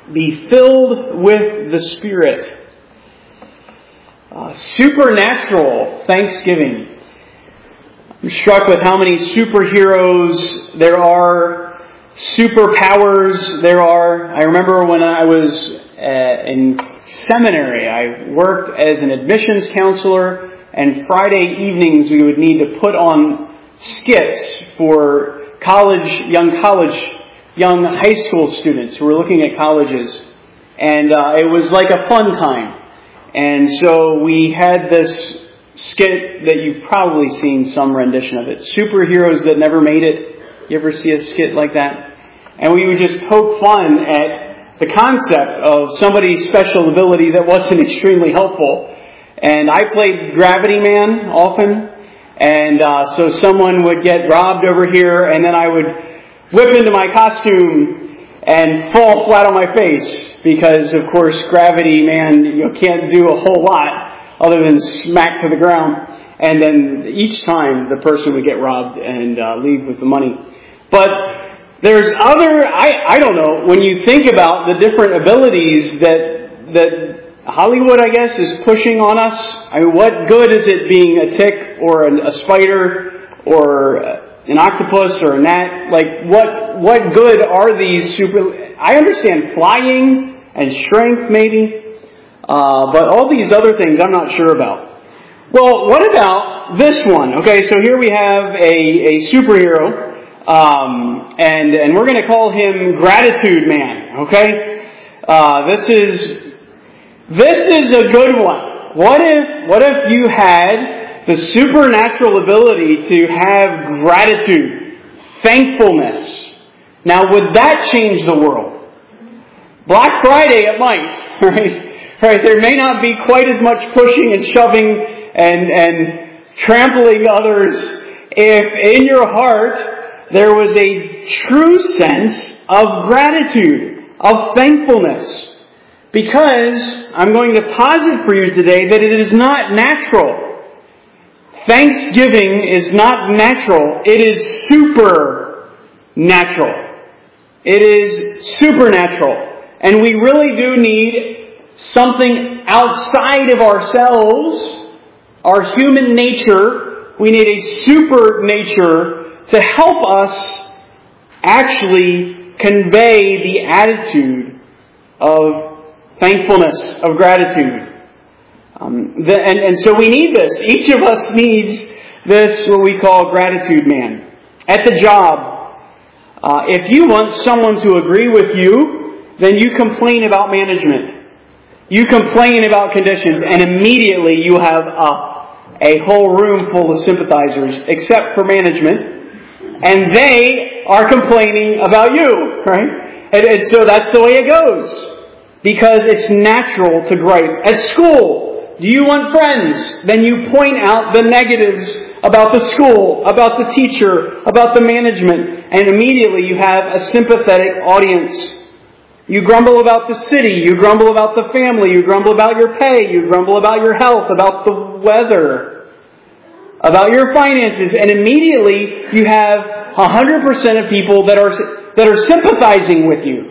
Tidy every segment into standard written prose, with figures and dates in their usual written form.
be filled with the Spirit. Supernatural thanksgiving. I'm struck with how many superheroes there are, superpowers there are. I remember when I was in seminary, I worked as an admissions counselor, and Friday evenings we would need to put on skits for young high school students who were looking at colleges. And it was like a fun time. And so we had this skit that you've probably seen some rendition of it. Superheroes that never made it. You ever see a skit like that? And we would just poke fun at the concept of somebody's special ability that wasn't extremely helpful. And I played Gravity Man often. And so someone would get robbed over here, and then I would whip into my costume and fall flat on my face. Because, of course, Gravity Man, can't do a whole lot other than smack to the ground. And then each time the person would get robbed and leave with the money. But there's other, I don't know, when you think about the different abilities that Hollywood, I guess, is pushing on us. I mean, what good is it being a tick or a spider or an octopus or a gnat? Like, what good are these I understand flying and strength, maybe. But all these other things I'm not sure about. Well, what about this one? Okay, so here we have a superhero. And we're going to call him Gratitude Man. Okay? This is a good one. What if you had the supernatural ability to have gratitude, thankfulness? Now, would that change the world? Black Friday, it might, right? There may not be quite as much pushing and shoving and trampling others if in your heart there was a true sense of gratitude, of thankfulness. Because I'm going to posit for you today that it is not natural. Thanksgiving is not natural. It is supernatural. It is supernatural. And we really do need something outside of ourselves, our human nature. We need a super nature to help us actually convey the attitude of thankfulness, of gratitude. And so we need this. Each of us needs this, what we call Gratitude Man. At the job, if you want someone to agree with you, then you complain about management. You complain about conditions, and immediately you have a whole room full of sympathizers, except for management, and they are complaining about you, right? And so that's the way it goes, because it's natural to gripe. At school, do you want friends? Then you point out the negatives about the school, about the teacher, about the management, and immediately you have a sympathetic audience. You grumble about the city, you grumble about the family, you grumble about your pay, you grumble about your health, about the weather, about your finances, and immediately you have 100% of people that are sympathizing with you.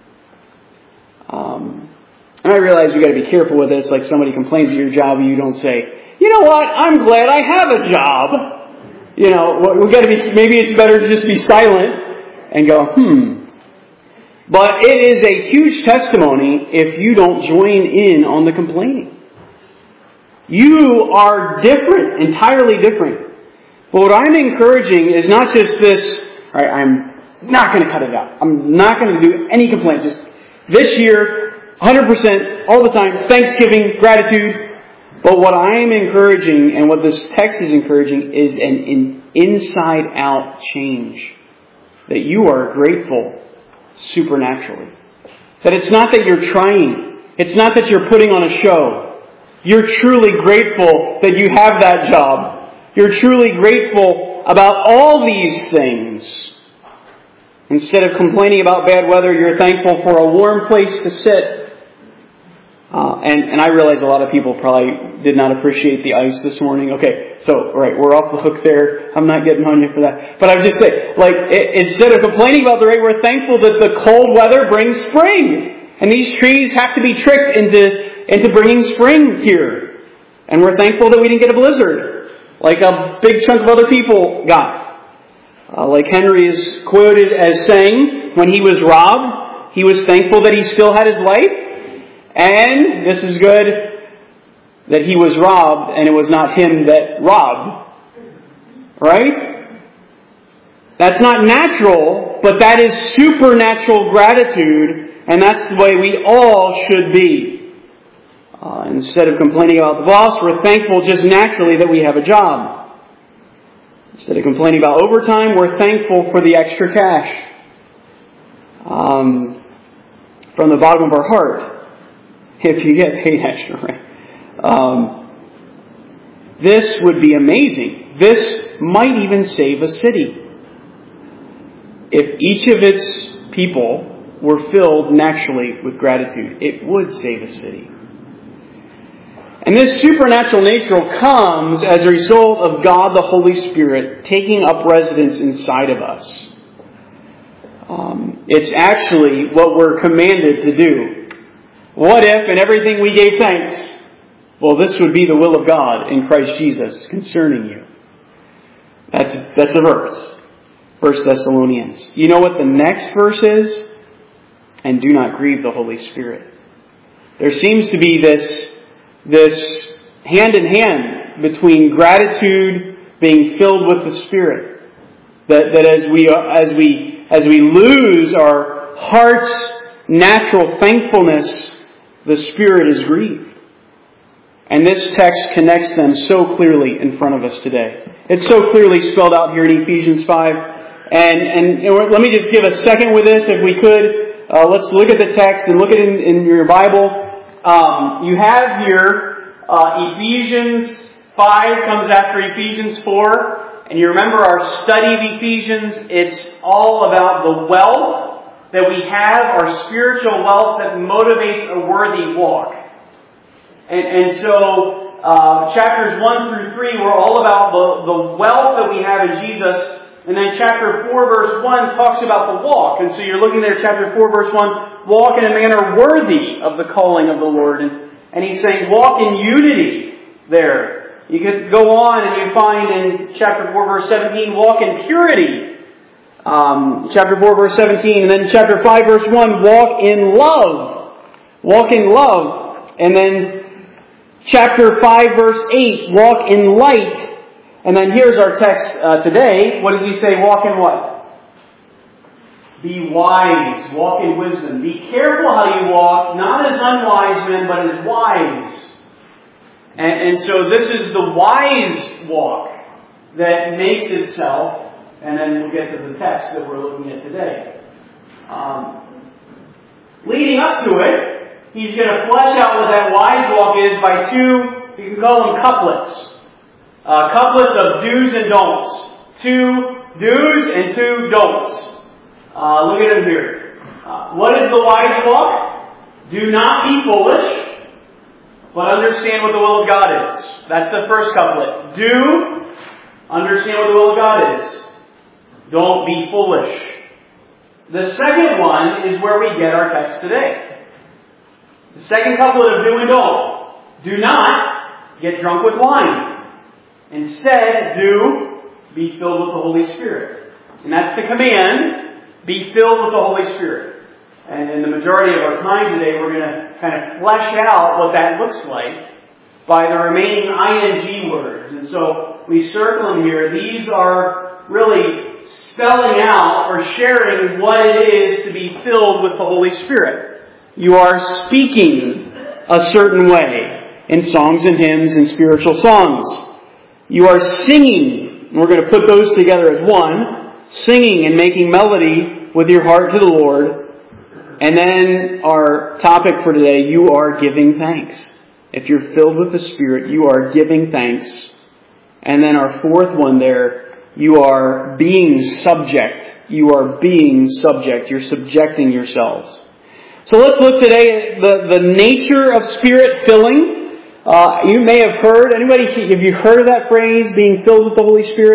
And I realize you got to be careful with this. Like somebody complains at your job, and you don't say, "You know what? I'm glad I have a job." We got to be. Maybe it's better to just be silent and go, But it is a huge testimony if you don't join in on the complaining. You are different, entirely different. But what I'm encouraging is not just this, all right, I'm not going to cut it out. I'm not going to do any complaint. Just this year, 100%, all the time, thanksgiving, gratitude. But what I'm encouraging, and what this text is encouraging, is an inside-out change. That you are grateful supernaturally. That it's not that you're trying. It's not that you're putting on a show. You're truly grateful that you have that job. You're truly grateful about all these things. Instead of complaining about bad weather, you're thankful for a warm place to sit. And I realize a lot of people probably did not appreciate the ice this morning. Okay, so, right, we're off the hook there. I'm not getting on you for that. But I would just say, instead of complaining about the rain, we're thankful that the cold weather brings spring. And these trees have to be tricked into bringing spring here. And we're thankful that we didn't get a blizzard, like a big chunk of other people got. Like Henry is quoted as saying, when he was robbed, he was thankful that he still had his life. And this is good, that he was robbed and it was not him that robbed. Right? That's not natural, but that is supernatural gratitude, and that's the way we all should be. Instead of complaining about the boss, we're thankful just naturally that we have a job. Instead of complaining about overtime, we're thankful for the extra cash. From the bottom of our heart, if you get paid extra, right? This would be amazing. This might even save a city. If each of its people were filled naturally with gratitude, it would save a city. And this supernatural nature comes as a result of God the Holy Spirit taking up residence inside of us. It's actually what we're commanded to do. What if in everything we gave thanks? Well, this would be the will of God in Christ Jesus concerning you. That's a verse. 1 Thessalonians. You know what the next verse is? And do not grieve the Holy Spirit. There seems to be this hand in hand between gratitude being filled with the Spirit. That as we lose our heart's natural thankfulness, the Spirit is grieved. And this text connects them so clearly in front of us today. It's so clearly spelled out here in Ephesians 5. And let me just give a second with this, if we could. Let's look at the text and look at it in your Bible. You have here Ephesians 5 comes after Ephesians 4. And you remember our study of Ephesians, it's all about the wealth that we have, our spiritual wealth that motivates a worthy walk. And so chapters 1 through 3 were all about the wealth that we have in Jesus. And then chapter 4 verse 1 talks about the walk. And so you're looking there at chapter 4 verse 1, walk in a manner worthy of the calling of the Lord. And he's saying walk in unity there. You could go on and you find in chapter 4 verse 17, walk in purity. Chapter 4 verse 17. And then chapter 5 verse 1, walk in love. Walk in love. And then chapter 5 verse 8, walk in light. And then here's our text today. What does he say? Walk in what? Be wise. Walk in wisdom. Be careful how you walk, not as unwise men, but as wise. And so this is the wise walk that makes itself, and then we'll get to the text that we're looking at today. Leading up to it, he's going to flesh out what that wise walk is by two, you can call them couplets. Couplets of do's and don'ts. 2 do's and 2 don'ts. Look at them here. What is the wise walk? Do not be foolish, but understand what the will of God is. That's the first couplet. Do understand what the will of God is. Don't be foolish. The second one is where we get our text today. The second couplet of do and don't. Do not get drunk with wine. Instead, do be filled with the Holy Spirit. And that's the command, be filled with the Holy Spirit. And in the majority of our time today, we're going to kind of flesh out what that looks like by the remaining ing words. And so we circle them here. These are really spelling out or sharing what it is to be filled with the Holy Spirit. You are speaking a certain way in songs and hymns and spiritual songs. You are singing, and we're going to put those together as one, singing and making melody with your heart to the Lord. And then our topic for today, you are giving thanks. If you're filled with the Spirit, you are giving thanks. And then our fourth one there, you are being subject. You are being subject. You're subjecting yourselves. So let's look today at the nature of Spirit filling. You may have heard, have you heard of that phrase, being filled with the Holy Spirit?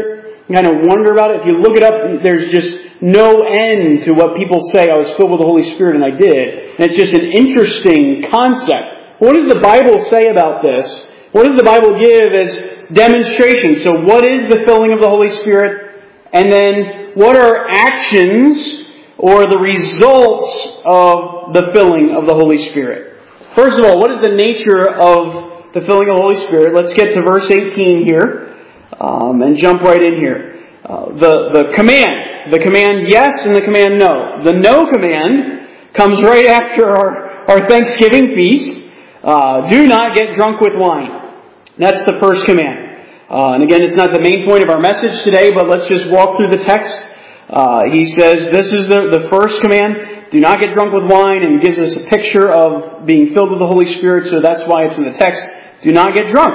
kind of wonder about it. If you look it up, there's just no end to what people say, I was filled with the Holy Spirit, and I did. And it's just an interesting concept. What does the Bible say about this? What does the Bible give as demonstration? So what is the filling of the Holy Spirit? And then what are actions or the results of the filling of the Holy Spirit? First of all, what is the nature of the filling of the Holy Spirit? Let's get to verse 18 here and jump right in here. The command yes and the command no. The no command comes right after our Thanksgiving feast. Do not get drunk with wine. That's the first command. And again, it's not the main point of our message today, but let's just walk through the text. He says this is the first command. Do not get drunk with wine, and gives us a picture of being filled with the Holy Spirit, so that's why it's in the text. Do not get drunk.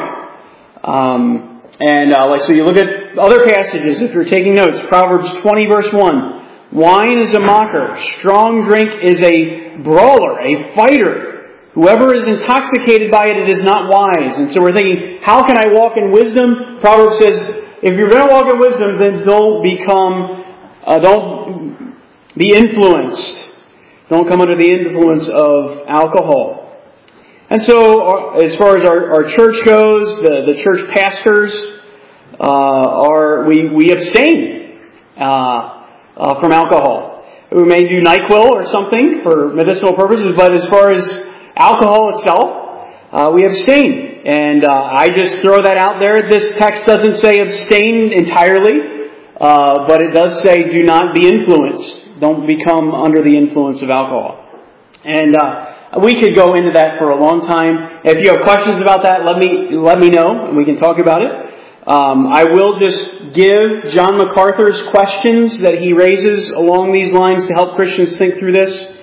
So you look at other passages, if you're taking notes. Proverbs 20 verse 1. Wine is a mocker. Strong drink is a brawler, a fighter. Whoever is intoxicated by it, it is not wise. And so we're thinking, how can I walk in wisdom? Proverbs says, if you're going to walk in wisdom, then don't be influenced. Don't come under the influence of alcohol. And so, as far as our church goes, the church pastors, we abstain from alcohol. We may do NyQuil or something for medicinal purposes, but as far as alcohol itself, we abstain. And I just throw that out there. This text doesn't say abstain entirely, but it does say do not be influenced. Don't become under the influence of alcohol. And we could go into that for a long time. If you have questions about that, let me know, and we can talk about it. I will just give John MacArthur's questions that he raises along these lines to help Christians think through this.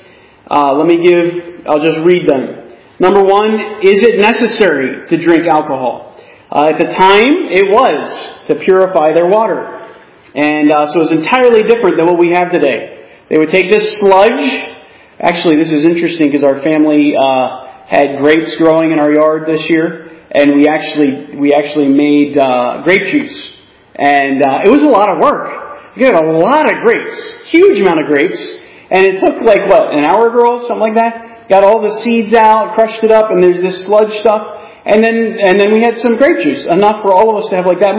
I'll just read them. Number one, is it necessary to drink alcohol? At the time, it was to purify their water. And so it's entirely different than what we have today. They would take this sludge. Actually, this is interesting because our family had grapes growing in our yard this year, and we actually made grape juice. And it was a lot of work. You had a lot of grapes, huge amount of grapes. And it took an hour, girls, something like that. Got all the seeds out, crushed it up, and there's this sludge stuff. And then we had some grape juice, enough for all of us to have that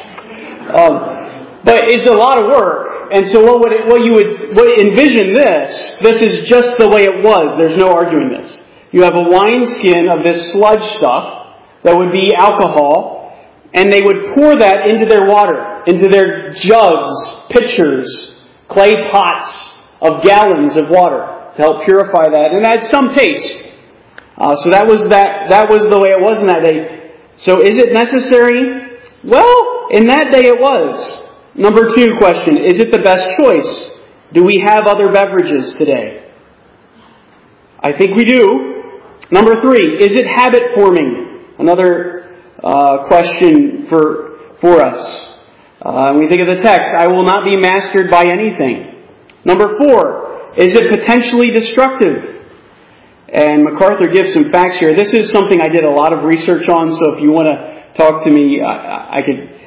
much. But it's a lot of work. And so envision this is just the way it was. There's no arguing this. You have a wineskin of this sludge stuff that would be alcohol, and they would pour that into their water, into their jugs, pitchers, clay pots of gallons of water to help purify that, and add some taste. So that was the way it was in that day. So is it necessary? Well, in that day it was. Number 2 question, is it the best choice? Do we have other beverages today? I think we do. Number 3, is it habit forming? Another question for us. When we think of the text, I will not be mastered by anything. Number 4, is it potentially destructive? And MacArthur gives some facts here. This is something I did a lot of research on, so if you want to talk to me, I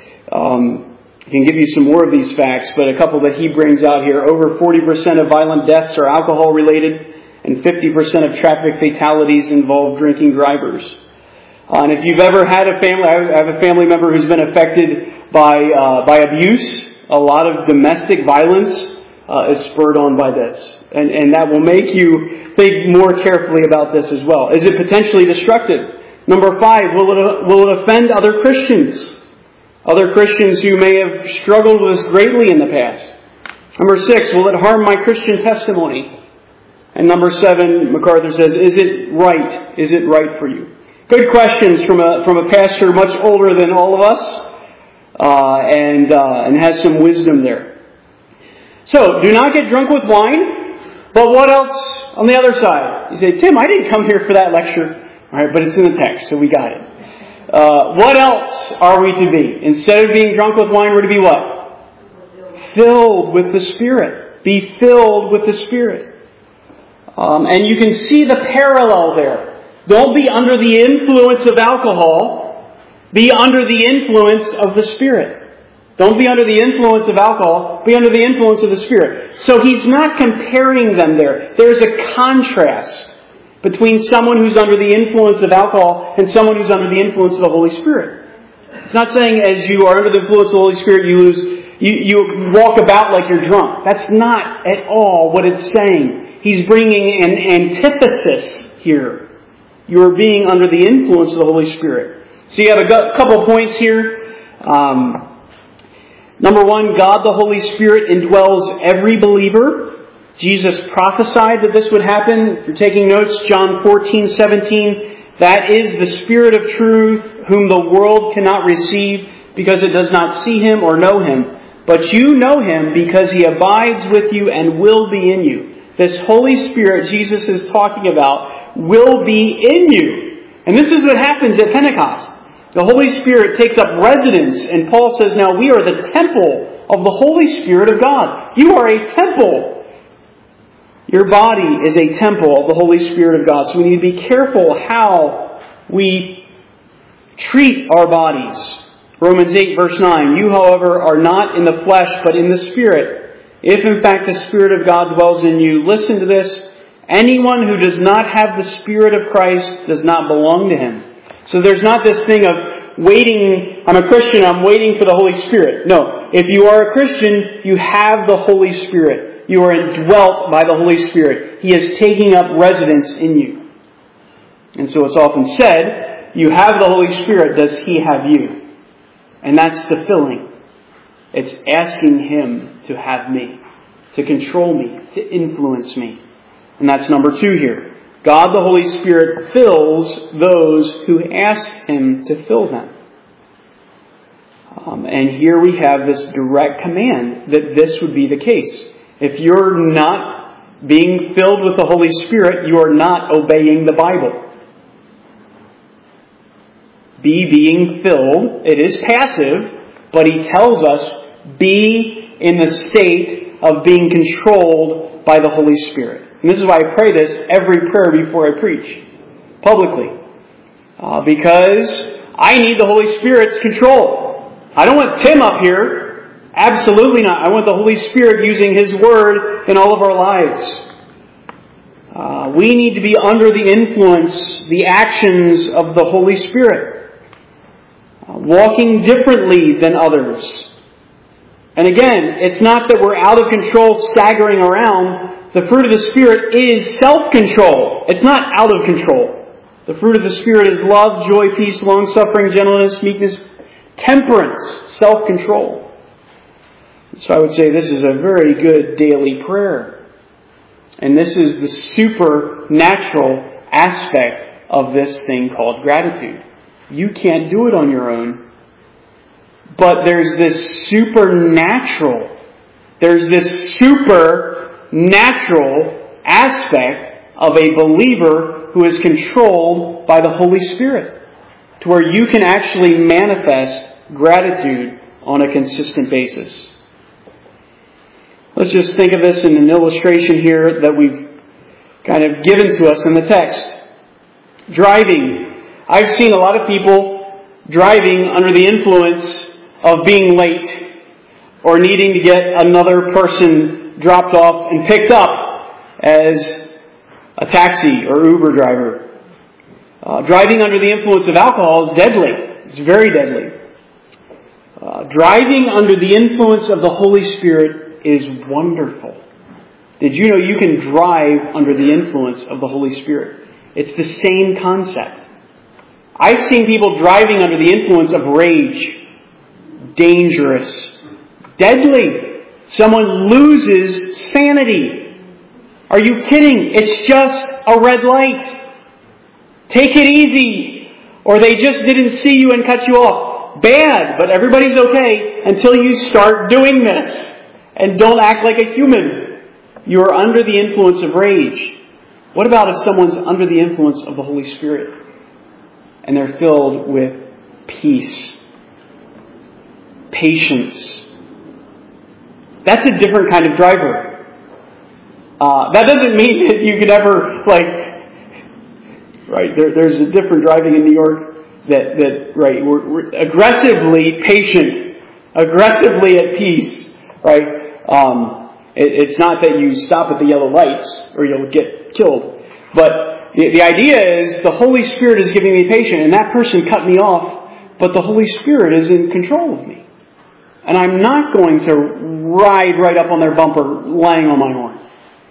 can give you some more of these facts, but a couple that he brings out here. Over 40% of violent deaths are alcohol related, and 50% of traffic fatalities involve drinking drivers. And if you've ever had a family, I have a family member who's been affected by abuse. A lot of domestic violence is spurred on by this. And that will make you think more carefully about this as well. Is it potentially destructive? Number 5, will it offend other Christians? Other Christians who may have struggled with this greatly in the past. Number 6, will it harm my Christian testimony? And number 7, MacArthur says, is it right? Is it right for you? Good questions from a pastor much older than all of us, and has some wisdom there. So, do not get drunk with wine. But what else on the other side? You say, Tim, I didn't come here for that lecture. All right, but it's in the text, so we got it. What else are we to be? Instead of being drunk with wine, we're to be what? Filled with the Spirit. Be filled with the Spirit. And you can see the parallel there. Don't be under the influence of alcohol. Be under the influence of the Spirit. Don't be under the influence of alcohol. Be under the influence of the Spirit. So he's not comparing them there. There's a contrast between someone who's under the influence of alcohol and someone who's under the influence of the Holy Spirit. It's not saying as you are under the influence of the Holy Spirit, you walk about like you're drunk. That's not at all what it's saying. He's bringing an antithesis here. You are being under the influence of the Holy Spirit. So you have a couple points here. Number one, God the Holy Spirit indwells every believer. Jesus prophesied that this would happen. If you're taking notes, John 14:17, that is the Spirit of truth, whom the world cannot receive because it does not see Him or know Him. But you know Him because He abides with you and will be in you. This Holy Spirit Jesus is talking about will be in you. And this is what happens at Pentecost. The Holy Spirit takes up residence, and Paul says, now we are the temple of the Holy Spirit of God. You are a temple. Your body is a temple of the Holy Spirit of God. So we need to be careful how we treat our bodies. Romans 8 verse 9, you, however, are not in the flesh, but in the Spirit. If in fact the Spirit of God dwells in you, listen to this, anyone who does not have the Spirit of Christ does not belong to Him. So there's not this thing of waiting, I'm a Christian, I'm waiting for the Holy Spirit. No, if you are a Christian, you have the Holy Spirit. You are indwelt by the Holy Spirit. He is taking up residence in you. And so it's often said, you have the Holy Spirit, does He have you? And that's the filling. It's asking Him to have me, to control me, to influence me. And that's number two here. God the Holy Spirit fills those who ask Him to fill them. And here we have this direct command that this would be the case. If you're not being filled with the Holy Spirit, you are not obeying the Bible. Be being filled. It is passive, but He tells us, be in the state of being controlled by the Holy Spirit. And this is why I pray this every prayer before I preach, publicly. Because I need the Holy Spirit's control. I don't want Tim up here. Absolutely not. I want the Holy Spirit using His Word in all of our lives. We need to be under the influence, the actions of the Holy Spirit. Walking differently than others. And again, it's not that we're out of control, staggering around. The fruit of the Spirit is self-control. It's not out of control. The fruit of the Spirit is love, joy, peace, long-suffering, gentleness, meekness, temperance, self-control. So I would say this is a very good daily prayer. And this is the supernatural aspect of this thing called gratitude. You can't do it on your own. But there's this supernatural aspect of a believer who is controlled by the Holy Spirit, to where you can actually manifest gratitude on a consistent basis. Let's just think of this in an illustration here that we've kind of given to us in the text. Driving. I've seen a lot of people driving under the influence of being late or needing to get another person dropped off and picked up as a taxi or Uber driver. Driving under the influence of alcohol is deadly. It's very deadly. Driving under the influence of the Holy Spirit is wonderful. Did you know you can drive under the influence of the Holy Spirit? It's the same concept. I've seen people driving under the influence of rage. Dangerous. Deadly. Someone loses sanity. Are you kidding? It's just a red light. Take it easy. Or they just didn't see you and cut you off. Bad, but everybody's okay until you start doing this. And don't act like a human. You are under the influence of rage. What about if someone's under the influence of the Holy Spirit? And they're filled with peace, patience. That's a different kind of driver. That doesn't mean that you could ever, there's a different driving in New York that we're aggressively patient aggressively at peace, right? It's not that you stop at the yellow lights or you'll get killed. But the idea is the Holy Spirit is giving me patience, and that person cut me off, but the Holy Spirit is in control of me. And I'm not going to ride right up on their bumper laying on my horn.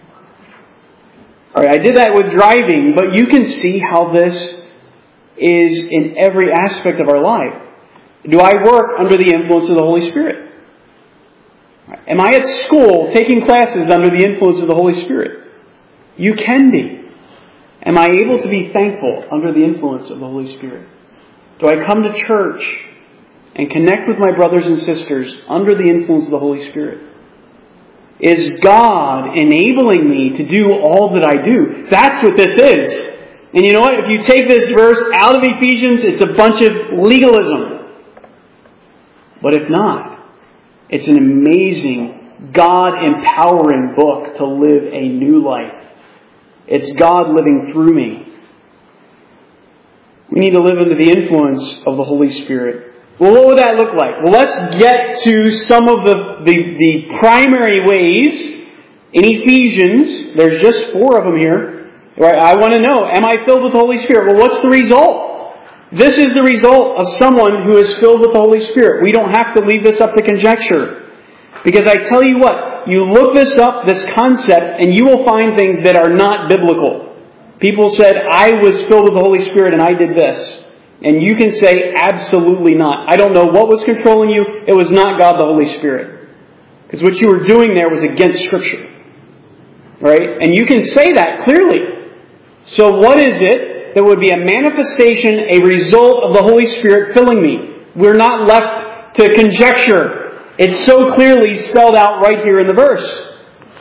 All right, I did that with driving, but you can see how this is in every aspect of our life. Do I work under the influence of the Holy Spirit? Am I at school taking classes under the influence of the Holy Spirit? You can be. Am I able to be thankful under the influence of the Holy Spirit? Do I come to church and connect with my brothers and sisters under the influence of the Holy Spirit? Is God enabling me to do all that I do? That's what this is. And you know what? If you take this verse out of Ephesians, it's a bunch of legalism. But if not, it's an amazing, God-empowering book to live a new life. It's God living through me. We need to live under the influence of the Holy Spirit. Well, what would that look like? Well, let's get to some of the primary ways in Ephesians. There's just 4 of them here. Right? I want to know, am I filled with the Holy Spirit? Well, what's the result? This is the result of someone who is filled with the Holy Spirit. We don't have to leave this up to conjecture. Because I tell you what, you look this up, this concept, and you will find things that are not biblical. People said, I was filled with the Holy Spirit and I did this. And you can say, absolutely not. I don't know what was controlling you. It was not God the Holy Spirit. Because what you were doing there was against Scripture. Right? And you can say that clearly. So what is it that would be a manifestation, a result of the Holy Spirit filling me? We're not left to conjecture. It's so clearly spelled out right here in the verse.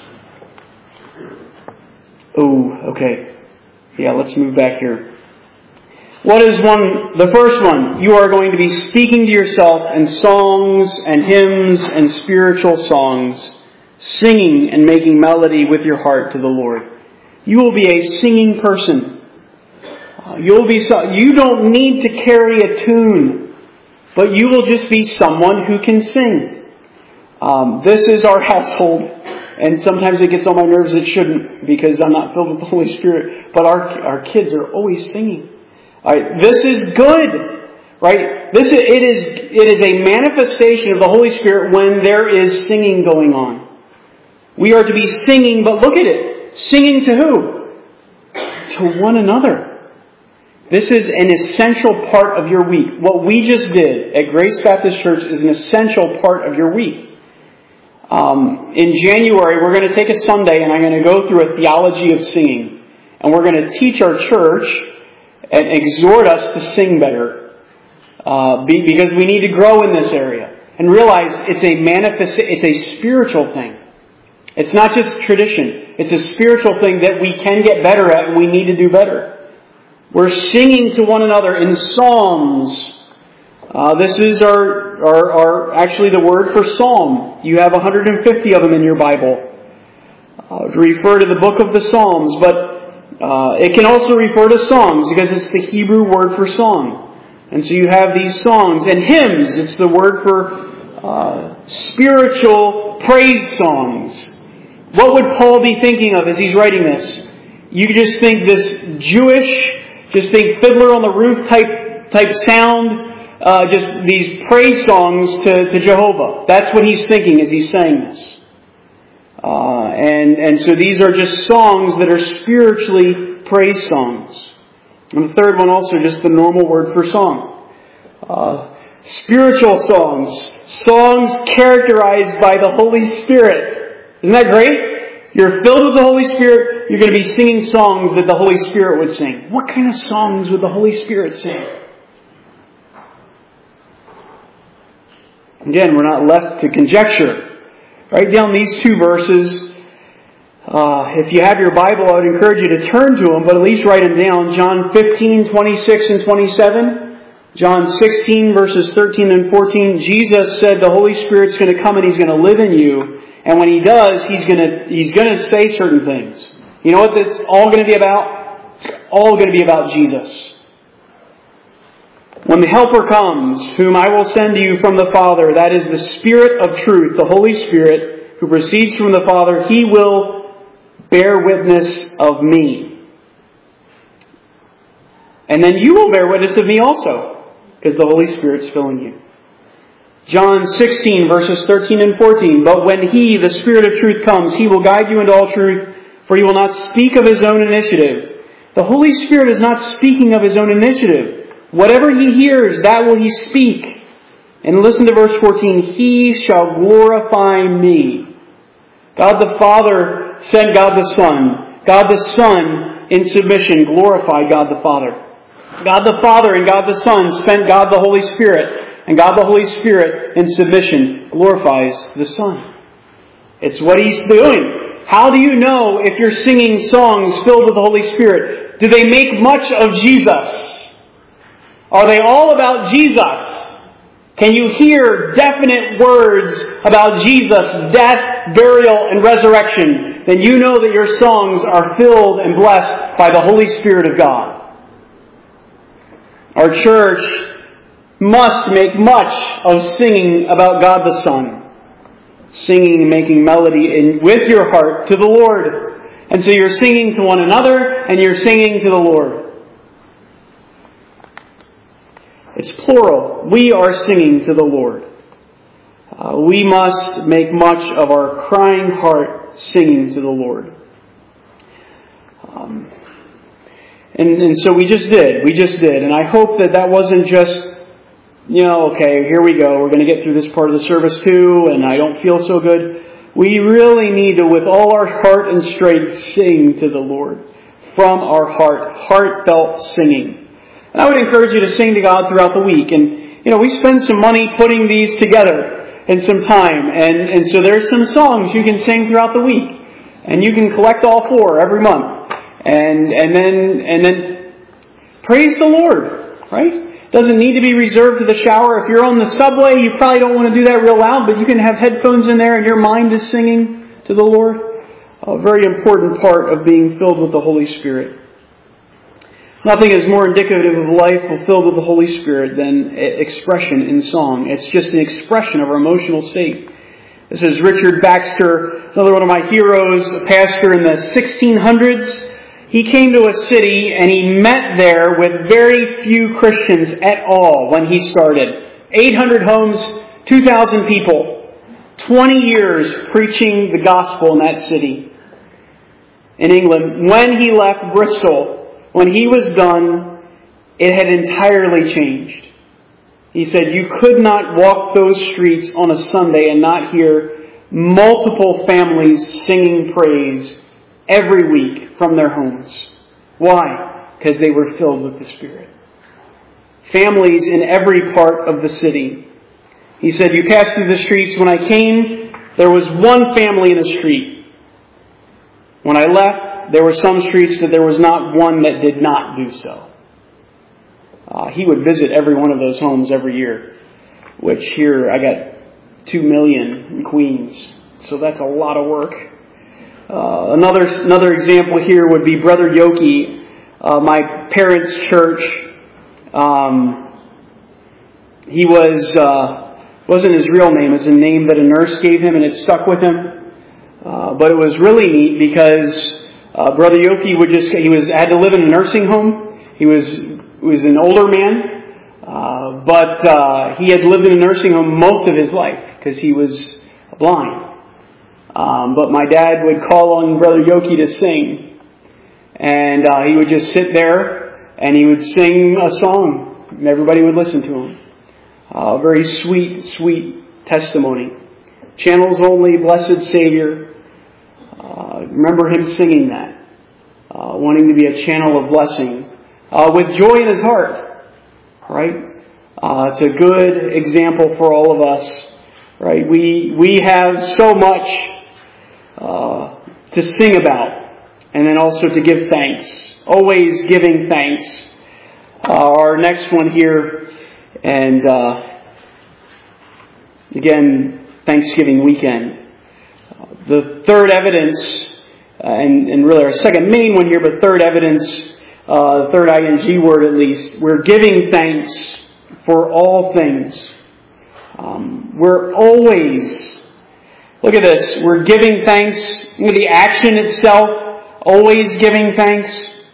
Oh, okay. Yeah, let's move back here. What is the first one? You are going to be speaking to yourself in songs and hymns and spiritual songs, singing and making melody with your heart to the Lord. You will be a singing person. You don't need to carry a tune, but you will just be someone who can sing. This is our household, and sometimes it gets on my nerves. It shouldn't, because I'm not filled with the Holy Spirit. But our kids are always singing. All right, this is good, right? It is a manifestation of the Holy Spirit when there is singing going on. We are to be singing, but look at it. Singing to who? To one another. This is an essential part of your week. What we just did at Grace Baptist Church is an essential part of your week. In January, we're going to take a Sunday and I'm going to go through a theology of singing. And we're going to teach our church and exhort us to sing better. Because we need to grow in this area. And realize it's a spiritual thing. It's not just tradition. It's a spiritual thing that we can get better at and we need to do better. We're singing to one another in psalms. This is actually the word for psalm. You have 150 of them in your Bible. Refer to the book of the Psalms, but it can also refer to songs because it's the Hebrew word for song. And so you have these songs and hymns. It's the word for spiritual praise songs. What would Paul be thinking of as he's writing this? You could just think this Jewish, just think Fiddler on the Roof type sound, just these praise songs to Jehovah. That's what he's thinking as he's saying this. And so these are just songs that are spiritually praise songs. And the third one also just the normal word for song. Spiritual songs. Songs characterized by the Holy Spirit. Isn't that great? You're filled with the Holy Spirit. You're going to be singing songs that the Holy Spirit would sing. What kind of songs would the Holy Spirit sing? Again, we're not left to conjecture. Write down these 2 verses. If you have your Bible, I would encourage you to turn to them, but at least write them down. John 15, 26 and 27. John 16, verses 13 and 14. Jesus said the Holy Spirit's going to come and He's going to live in you. And when He does, He's going to say certain things. You know what that's all going to be about? It's all going to be about Jesus. When the Helper comes, whom I will send to you from the Father, that is the Spirit of truth, the Holy Spirit, who proceeds from the Father, He will bear witness of me. And then you will bear witness of me also, because the Holy Spirit's filling you. John 16, verses 13 and 14. But when He, the Spirit of truth, comes, He will guide you into all truth, for He will not speak of His own initiative. The Holy Spirit is not speaking of His own initiative. Whatever He hears, that will He speak. And listen to verse 14. He shall glorify me. God the Father sent God the Son. God the Son, in submission, glorified God the Father. God the Father and God the Son sent God the Holy Spirit. And God the Holy Spirit, in submission, glorifies the Son. It's what He's doing. How do you know if you're singing songs filled with the Holy Spirit? Do they make much of Jesus? Are they all about Jesus? Can you hear definite words about Jesus' death, burial, and resurrection? Then you know that your songs are filled and blessed by the Holy Spirit of God. Our church must make much of singing about God the Son. Singing and making melody with your heart to the Lord. And so you're singing to one another and you're singing to the Lord. It's plural. We are singing to the Lord. We must make much of our crying heart singing to the Lord. And so we just did. And I hope that wasn't just, okay, here we go. We're going to get through this part of the service too, and I don't feel so good. We really need to, with all our heart and strength, sing to the Lord. From our heart. Heartfelt singing. And I would encourage you to sing to God throughout the week. And, we spend some money putting these together and some time. And so there's some songs you can sing throughout the week. And you can collect all 4 every month. And then praise the Lord, right? Doesn't need to be reserved to the shower. If you're on the subway, you probably don't want to do that real loud, but you can have headphones in there and your mind is singing to the Lord. A very important part of being filled with the Holy Spirit. Nothing is more indicative of life fulfilled with the Holy Spirit than expression in song. It's just an expression of our emotional state. This is Richard Baxter, another one of my heroes, a pastor in the 1600s. He came to a city and he met there with very few Christians at all when he started. 800 homes, 2,000 people. 20 years preaching the gospel in that city. In England. When he left Bristol, when he was done, it had entirely changed. He said you could not walk those streets on a Sunday and not hear multiple families singing praise every week from their homes. Why? Because they were filled with the Spirit. Families in every part of the city. He said, you pass through the streets. When I came, there was one family in a street. When I left, there were some streets that there was not one that did not do so. He would visit every one of those homes every year. Which here, I got 2 million in Queens. So that's a lot of work. Another example here would be Brother Yoki, my parents' church. He wasn't his real name; it's a name that a nurse gave him, and it stuck with him. But it was really neat because Brother Yoki had to live in a nursing home. He was an older man, but he had lived in a nursing home most of his life because he was blind. But my dad would call on Brother Yoki to sing. And he would just sit there and he would sing a song. And everybody would listen to him. Very sweet, sweet testimony. Channels only, blessed Savior. Remember him singing that. Wanting to be a channel of blessing. With joy in his heart. Right? It's a good example for all of us. Right? We have so much to sing about, and then also to give thanks. Always giving thanks. Our next one here, and again, Thanksgiving weekend. The third evidence, and really our second main one here, but third evidence, the third ing word at least, we're giving thanks for all things. We're always, look at this, we're giving thanks. Look at the action itself, always giving thanks.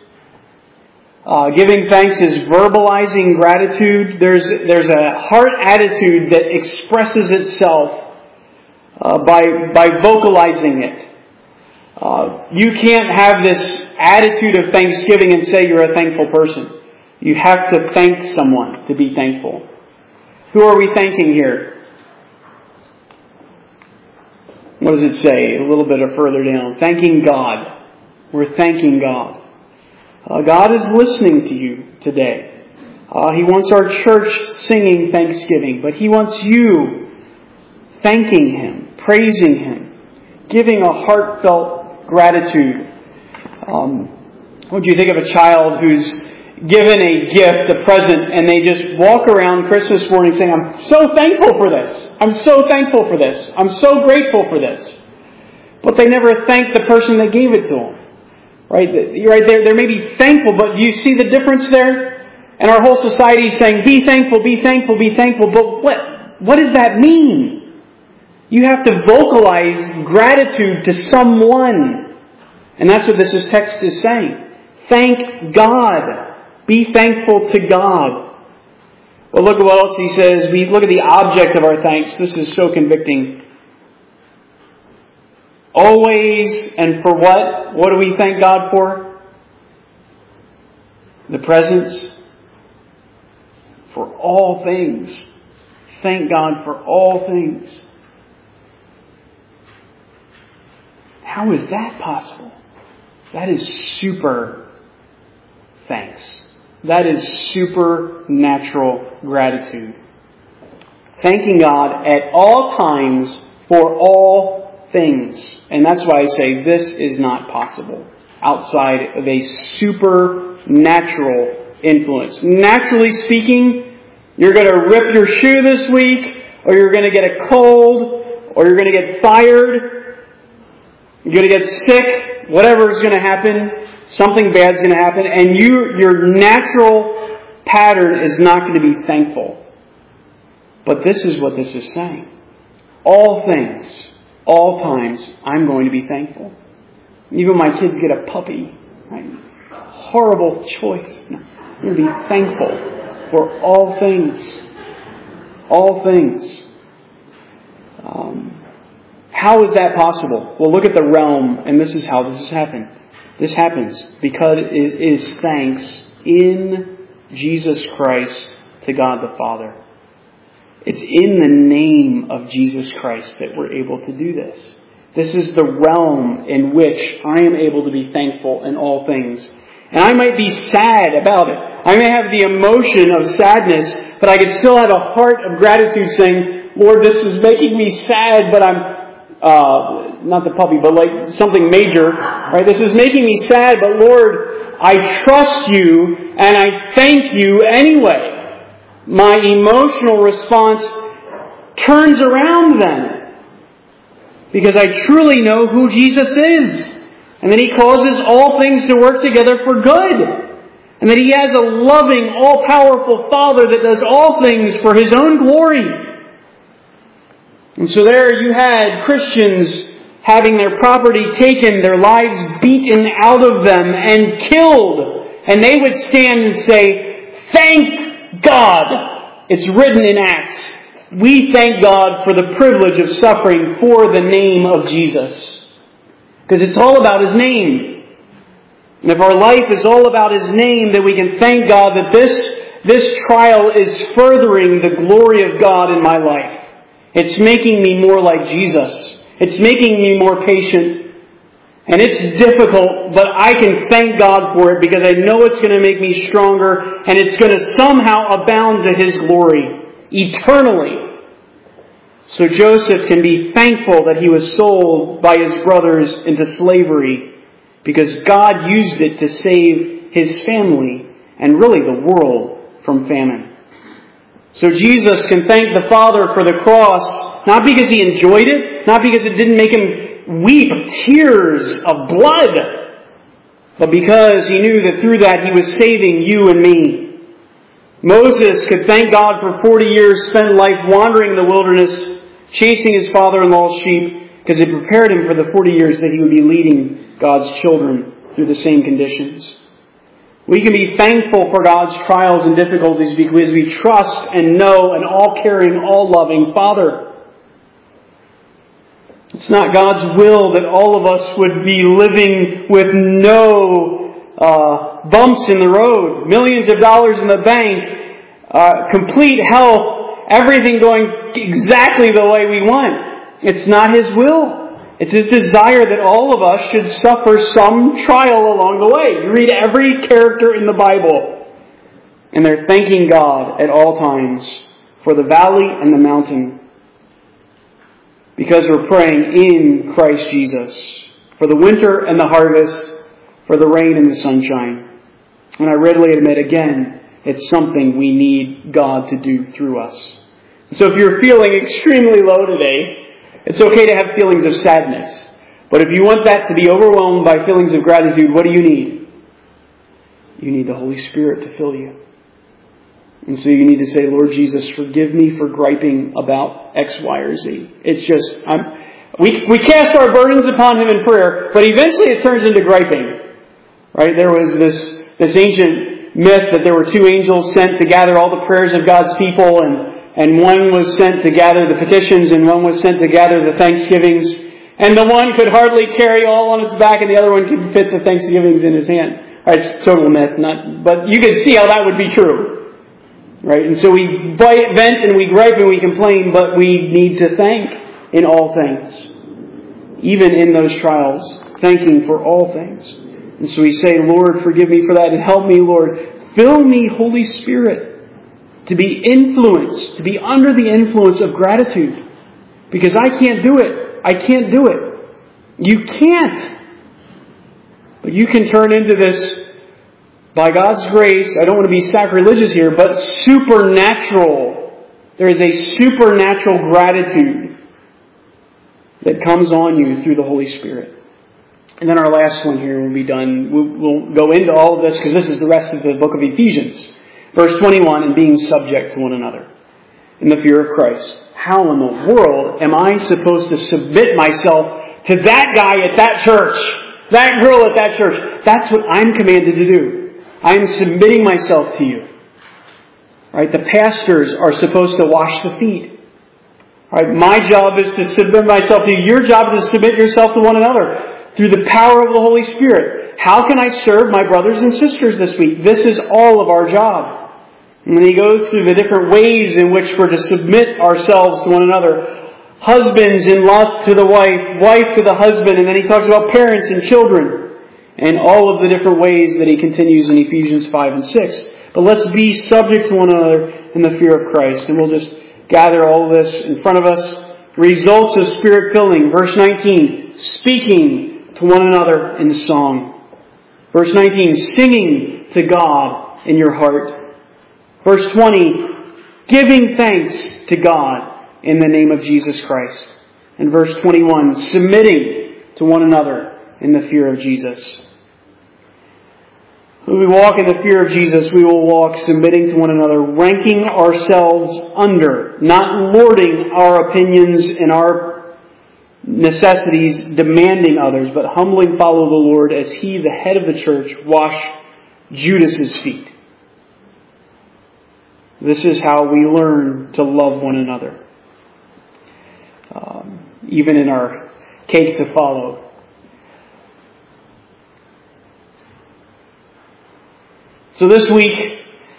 Giving thanks is verbalizing gratitude. There's a heart attitude that expresses itself by vocalizing it. You can't have this attitude of thanksgiving and say you're a thankful person. You have to thank someone to be thankful. Who are we thanking here? What does it say a little bit further down? Thanking God. We're thanking God. God is listening to you today. He wants our church singing thanksgiving, but He wants you thanking Him, praising Him, giving a heartfelt gratitude. What do you think of a child who's given a gift, a present, and they just walk around Christmas morning saying, I'm so thankful for this. I'm so thankful for this. I'm so grateful for this. But they never thank the person that gave it to them. Right? You're right there. They may be thankful, but do you see the difference there? And our whole society is saying, be thankful, be thankful, be thankful. But what does that mean? You have to vocalize gratitude to someone. And that's what this text is saying. Thank God. Be thankful to God. Well, look at what else he says. We look at the object of our thanks. This is so convicting. Always and for what? What do we thank God for? The presence. For all things. Thank God for all things. How is that possible? That is super thanks. That is supernatural gratitude. Thanking God at all times for all things. And that's why I say this is not possible outside of a supernatural influence. Naturally speaking, you're going to rip your shoe this week, or you're going to get a cold, or you're going to get fired, you're going to get sick, whatever is going to happen, something bad is going to happen, and your natural pattern is not going to be thankful. But this is what this is saying. All things, all times, I'm going to be thankful. Even my kids get a puppy. Right? Horrible choice. No, I'm going to be thankful for all things. All things. How is that possible? Well, look at the realm, and this is how this has happened. This happens because it is thanks in Jesus Christ to God the Father. It's in the name of Jesus Christ that we're able to do this. This is the realm in which I am able to be thankful in all things. And I might be sad about it. I may have the emotion of sadness, but I can still have a heart of gratitude saying, Lord, this is making me sad, but I'm not the puppy, but like something major, right? This is making me sad, but Lord, I trust you and I thank you anyway. My emotional response turns around then, because I truly know who Jesus is, and that He causes all things to work together for good, and that He has a loving, all-powerful Father that does all things for His own glory. And so there you had Christians having their property taken, their lives beaten out of them and killed. And they would stand and say, thank God. It's written in Acts. We thank God for the privilege of suffering for the name of Jesus. Because it's all about His name. And if our life is all about His name, then we can thank God that this trial is furthering the glory of God in my life. It's making me more like Jesus. It's making me more patient. And it's difficult, but I can thank God for it because I know it's going to make me stronger and it's going to somehow abound to His glory eternally. So Joseph can be thankful that he was sold by his brothers into slavery because God used it to save his family and really the world from famine. So Jesus can thank the Father for the cross, not because He enjoyed it, not because it didn't make Him weep tears of blood, but because He knew that through that He was saving you and me. Moses could thank God for 40 years spent life wandering in the wilderness, chasing his father-in-law's sheep, because it prepared him for the 40 years that he would be leading God's children through the same conditions. We can be thankful for God's trials and difficulties because we trust and know an all-caring, all-loving Father. It's not God's will that all of us would be living with no bumps in the road, millions of dollars in the bank, complete health, everything going exactly the way we want. It's not His will. It's His desire that all of us should suffer some trial along the way. You read every character in the Bible, and they're thanking God at all times for the valley and the mountain, because we're praying in Christ Jesus for the winter and the harvest, for the rain and the sunshine. And I readily admit again, it's something we need God to do through us. So if you're feeling extremely low today, it's okay to have feelings of sadness. But if you want that to be overwhelmed by feelings of gratitude, what do you need? You need the Holy Spirit to fill you. And so you need to say, Lord Jesus, forgive me for griping about X, Y, or Z. It's just, we cast our burdens upon Him in prayer, but eventually it turns into griping. Right? There was this ancient myth that there were two angels sent to gather all the prayers of God's people, and one was sent to gather the petitions, and one was sent to gather the thanksgivings. And the one could hardly carry all on its back, and the other one could fit the thanksgivings in his hand. All right, it's total myth, but you can see how that would be true. Right? And so we vent and we gripe and we complain, but we need to thank in all things. Even in those trials, thanking for all things. And so we say, Lord, forgive me for that, and help me, Lord. Fill me, Holy Spirit, to be influenced, to be under the influence of gratitude. Because I can't do it. I can't do it. You can't. But you can turn into this, by God's grace, I don't want to be sacrilegious here, but supernatural. There is a supernatural gratitude that comes on you through the Holy Spirit. And then our last one here will be done. We'll go into all of this because this is the rest of the book of Ephesians. Verse 21, and being subject to one another in the fear of Christ. How in the world am I supposed to submit myself to that guy at that church, that girl at that church? That's what I'm commanded to do. I'm submitting myself to you. Right? The pastors are supposed to wash the feet. Right? My job is to submit myself to you. Your job is to submit yourself to one another through the power of the Holy Spirit. How can I serve my brothers and sisters this week? This is all of our job. And then he goes through the different ways in which we're to submit ourselves to one another. Husbands in love to the wife, wife to the husband, and then he talks about parents and children. And all of the different ways that he continues in Ephesians 5 and 6. But let's be subject to one another in the fear of Christ. And we'll just gather all of this in front of us. Results of Spirit filling. Verse 19, speaking to one another in song. Verse 19, singing to God in your heart. Verse 20, giving thanks to God in the name of Jesus Christ. And verse 21, submitting to one another in the fear of Jesus. When we walk in the fear of Jesus, we will walk submitting to one another, ranking ourselves under, not lording our opinions and our necessities, demanding others, but humbly follow the Lord as He, the head of the church, washed Judas's feet. This is how we learn to love one another. Even in our cake to follow. So this week,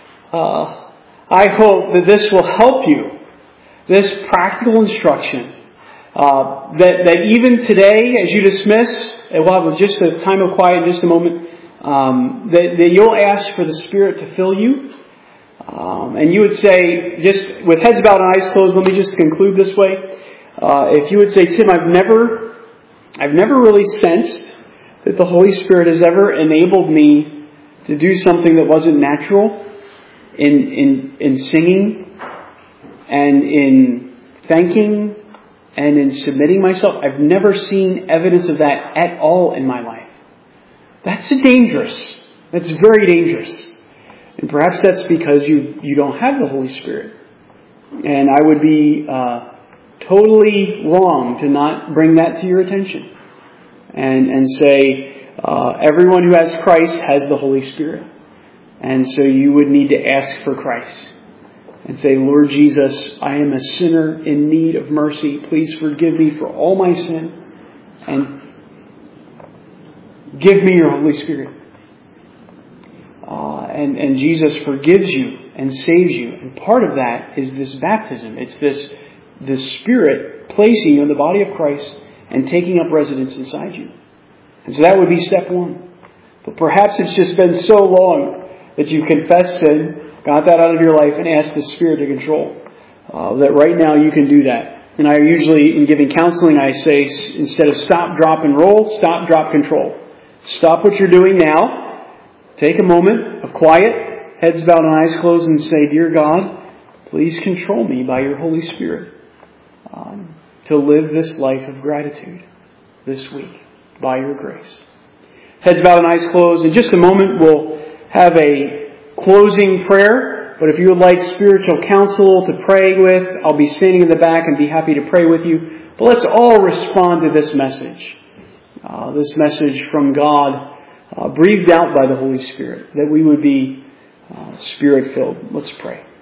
I hope that this will help you. This practical instruction. That even today, as you dismiss, and we'll have just a time of quiet in just a moment, that you'll ask for the Spirit to fill you. And you would say, just with heads bowed and eyes closed, let me just conclude this way. If you would say, Tim, I've never really sensed that the Holy Spirit has ever enabled me to do something that wasn't natural in singing and in thanking and in submitting myself. I've never seen evidence of that at all in my life. That's dangerous. That's very dangerous. And perhaps that's because you don't have the Holy Spirit. And I would be totally wrong to not bring that to your attention and say everyone who has Christ has the Holy Spirit. And so you would need to ask for Christ and say, Lord Jesus, I am a sinner in need of mercy. Please forgive me for all my sin and give me your Holy Spirit. And Jesus forgives you and saves you. And part of that is this baptism. It's this Spirit placing you in the body of Christ and taking up residence inside you. And so that would be step one. But perhaps it's just been so long that you confessed sin, got that out of your life, and asked the Spirit to control. That right now you can do that. And I usually, in giving counseling, I say, instead of stop, drop, and roll, stop, drop, control. Stop what you're doing now. Take a moment of quiet, heads bowed and eyes closed, and say, Dear God, please control me by your Holy Spirit to live this life of gratitude this week by your grace. Heads bowed and eyes closed. In just a moment, we'll have a closing prayer. But if you would like spiritual counsel to pray with, I'll be standing in the back and be happy to pray with you. But let's all respond to this message from God, breathed out by the Holy Spirit, that we would be Spirit-filled. Let's pray.